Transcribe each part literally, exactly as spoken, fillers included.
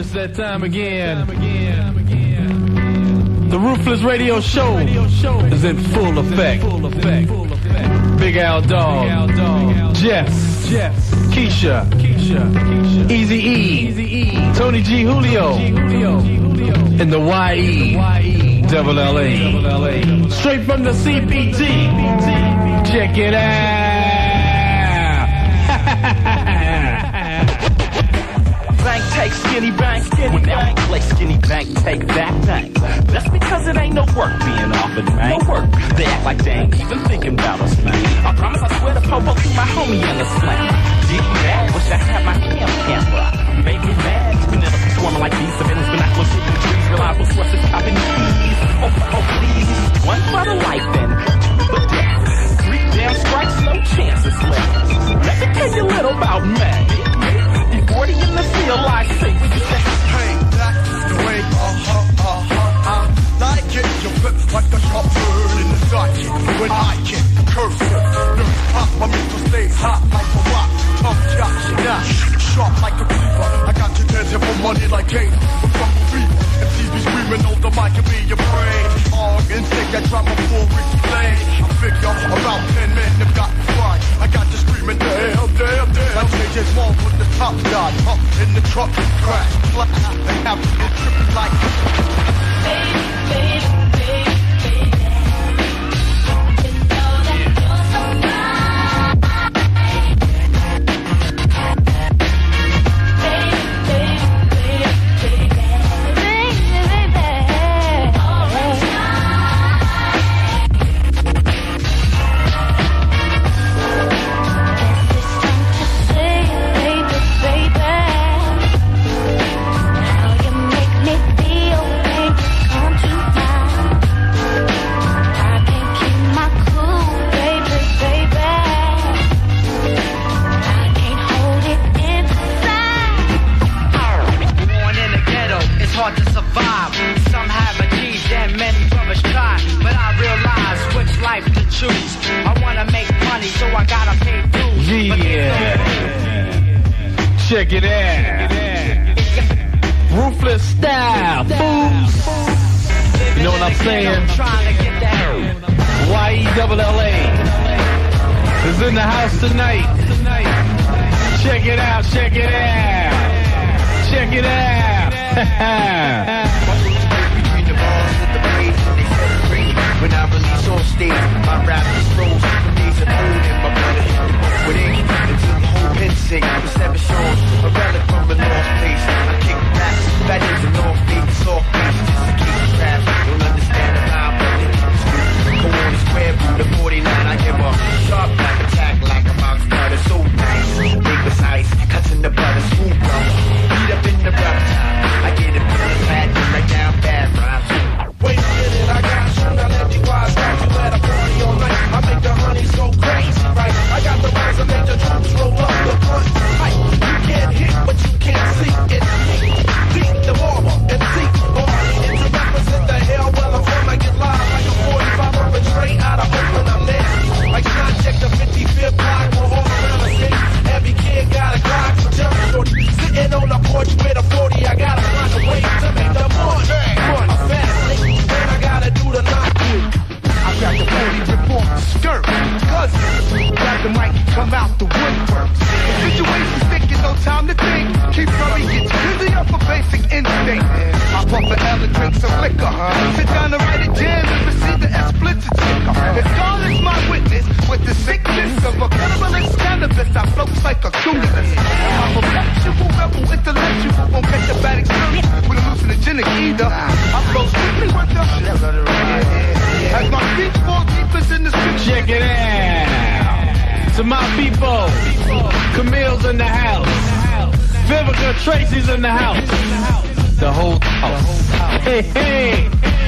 It's that time again. The Ruthless Radio Show is in full effect. Big Al Dog, Jess, Keisha, Easy-E, Tony G. Julio, and the Y E Double L A. Straight from the C P T. Check it out. Bank take skinny bank, when that play skinny bank take that bank. That's because it ain't no work being offered, man. No work. They act like they ain't even thinking about us, man. I promise I swear to popo to my homie in the slam. Did you mad? Wish I had my cam camera. Make me mad. Never performing like these surveillance binoculars shooting trees. Reliable sources popping keys. Oh, oh, please. One for the life then. But death. Three damn strikes, no chances left. Let me tell you a little about me. forty in the field, I say. Hey, that's the way, uh-huh, uh-huh, I like it. You flip like a sharp bird in the sidekick. When I kick, curse it. Nurse pop, my mental stays hot like a rock. Tough shot, snap, sharp like a cleaver. I got you dancing for money like Gates. With Rumble Fever. M Cs be screaming on the mic and be your brain. Arm instinct, I drop a full Ricky Lane. I figure about ten men have got fried. I got you screaming, damn, damn, damn. Now J J's mom with the top shot. Up in the truck, crash, flat. They have to get tripping like baby, baby, baby, baby. You know that you're so fine. Baby, baby, baby, baby, baby, baby. All the time. Hard to survive. Some have achieved and many brothers try, but I realize which life to choose. I wanna make money, so I gotta pay dues. Yeah. Check it out. Ruthless style, fools. You know what I'm saying? Y E double L A is in the house tonight. Check it out, check it out. Check it out. Between the bars with the braids, they celebrate. When I release on stage, my rap is froze. The days of old and my brother hit the book with age. Until the whole pin sing with seven shows. A relic from the North Face. I kick back, that is the North Face, soft face, just to keep the trap. Don't understand the vibe, but they keep the script. Go on the square root of forty-nine, I give a sharp black attack like a mouse cutter. So nice, big as ice, cuts in the butter, smooth brother. Beat up in the rap time. I get it from the fat, right down bad rhymes. wait a minute, I got you. Now let me wise, got you at a party all night. I make the honey so crazy, right? I got the rise and make the troops roll up the front. Right. You can't hit, but you can't see. It's me, beat the barber, and see. Party into represent the hell where I'm from. I get live like a forty-five up and straight out of Oakland. I'm nasty. Like Project the fifty-fifth block, we're all around the city. Every kid got a Glock, jump shorty. Sitting on the porch with a forty, I gotta find a way to make the money. Money fast, then I gotta do the knock you. I got the forty rip off the skirt. Cause grab the mic and come out the woodwork. The situation's thinking, no time to think. Keep hurry, get busy up for basic instinct. I pump an L and drink some liquor. Sit down and write a jam and receive the explicit sticker. If God is my witness, with the sickness of a cannabis cannabis, I float like a cumulus. I'm a factual rebel, intellectual, won't catch a bad experience with a hallucinogenic either. I flow strictly with the as my feet fall deepest in the street. Check it out. To my people, Camille's in the house. Vivica Tracy's in the house. The whole house. Hey, hey.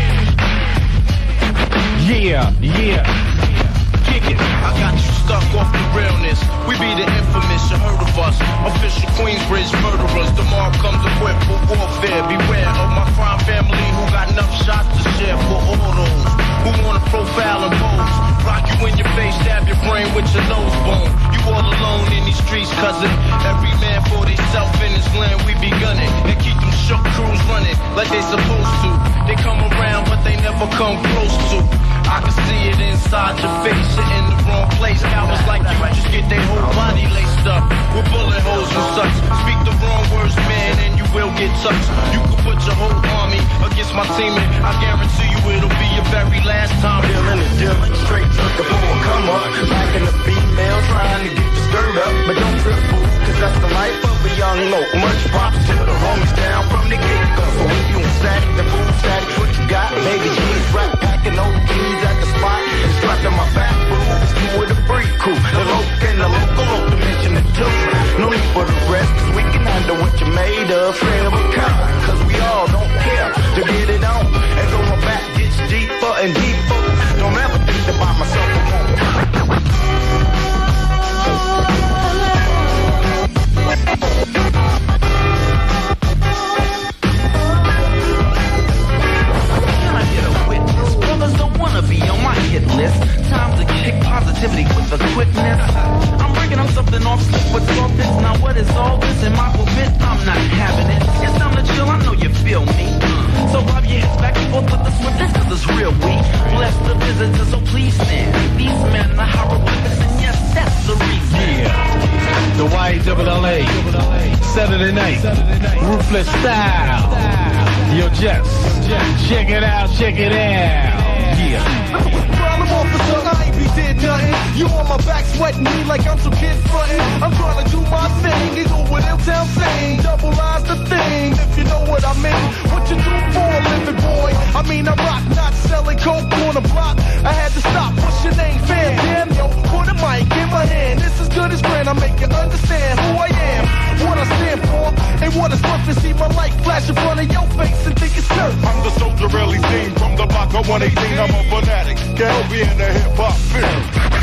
Yeah, yeah. Kick it. I got you stuck off the realness. We be the infamous, you heard of us. Official Queensbridge murderers. The mob comes equipped for warfare. Beware of my crime family who got enough shots to share for all those who wanna profile and pose. Rock you in your face, stab your brain with your nose bone. You all alone in these streets, cousin. Every man for himself in his land, we be gunning and keep them like they supposed to. They come around, but they never come close to. I can see it inside your face, you're in the wrong place. Cowards like you just get their whole body laced up with bullet holes and such. Speak the wrong words, man, and you will get touched. You can put your whole army against my team, and I guarantee you it'll be your very last time. Dealing and dealing, straight looking for a come up. Lacking the female, trying to get you stirred up. But don't trip, fool, cause that's the life of a young loc. Much props to the homies down from the get-go. So if you ain't static, the food static, what you got? Baby G's, rap packing, old keys at the spot. And strapped on my back, fool, it's you with a freak crew. The loc and the local, local dimension the two. No need for the rest, cause we can handle what you made of. Fair we come, cause we all don't care to get it on. And though my back gets deeper and deeper, don't ever think about myself alone. Brothers don't wanna be on my hit list. Time to kick positivity with a quickness. I'm breaking up something off slip with softness. Now what is all this in my pulpit? I'm not having it. It's time to chill, I know you feel me. So bob your heads back and forth with the swiftness, cause it's real weak. Bless the visitors, so please stand. These men are hieroglyphics, and yes, that's the reason. Yeah. The Y double L A. Saturday night. Ruthless style. Yo, Jess. Check it out, check it out. Yeah. Problem officer, I ain't be did nothing. You on my back sweating me like I'm some kid frontin'. I'm trying to do my thing and go what L-Town saying. Double eyes the thing, if you know what I mean. What you do for a living, boy? I mean, I rock, not selling coke on the block. I had to stop. What's your name, fam? Damn, yo, put a mic in my hand. This is good as grand. I make you understand who I am, what I stand for, and what it's worth to see my light flash in front of your face and think it's dirt. I'm the soldier really seen from the block of one eighteen. I'm a fanatic, can't be in the hip hop field.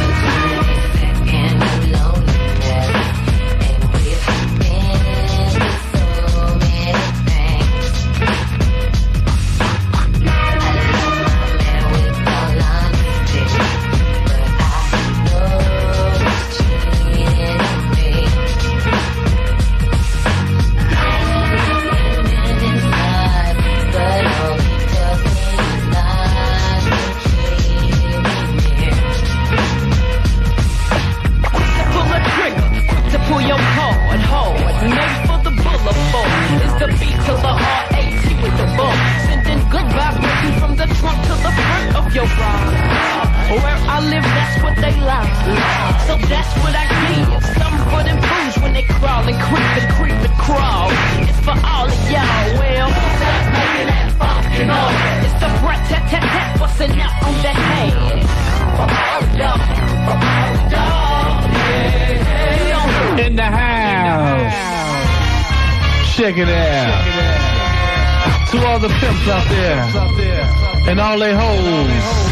Check it out. To all the pimps out there and all they hoes.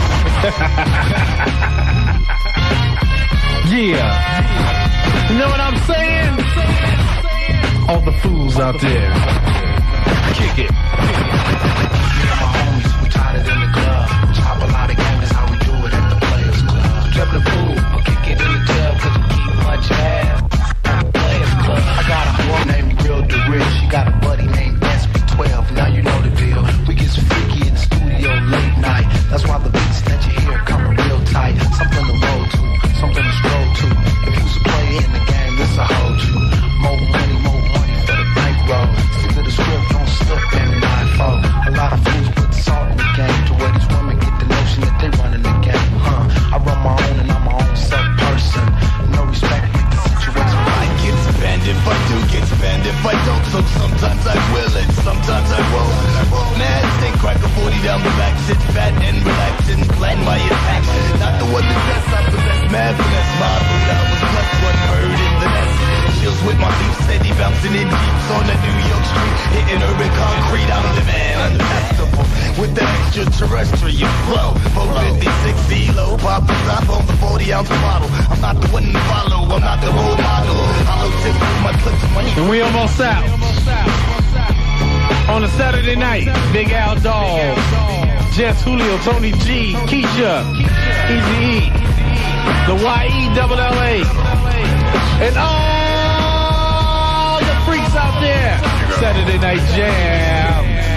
Yeah. You know what I'm saying? All the fools out there. Kick it. Me and my homies, we tied it in the club. Chop a lot of game, that's how we do it at the Players Club. Drop the pool, I'll kick it in the club, cause we keep much ass. Players Club. I got a boy named Real DeRich. She got a buddy named S B twelve. Now you know the deal. We get freaky in the studio late night. That's why the beats that you hear coming real tight. Something to roll to, something to stroll to. If you was a player in the game, this'll hold you. More money, more money for the bankroll. Stick to the script, don't slip in nine four. A lot of fools put salt in the game to where these women get the notion that they running the game. Huh? I run my own and I'm my own self person. No respect with the situation. I get spent if I do get spent if I don't. So sometimes I will and sometimes I won't. Mad stay crack a forty down the back, sit fat and relax and plan my attack. Not the one that dress I possess, mad finesse my boot. I was blessed one bird in the nest. Chills with my beef, steady bouncing in deeps on the New York street, hitting urban concrete. I'm the man, I'm the festival with the extraterrestrial flow. four fifty-six kilo, pop the top on the forty ounce bottle. I'm not the one to follow, I'm not the role model. Hollow tip with my clips, money. And we almost out. On a Saturday night, Big Al Dog, Jess Julio, Tony G, Keisha, Easy E, the Y E double L A, and all the freaks out there. Saturday Night Jam.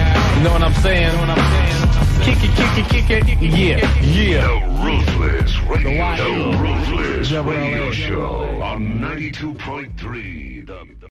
know what I'm saying? Kick it, kick it, kick it. Yeah, yeah. The Ruthless Radio, the Ruthless Radio Show on ninety-two point three. The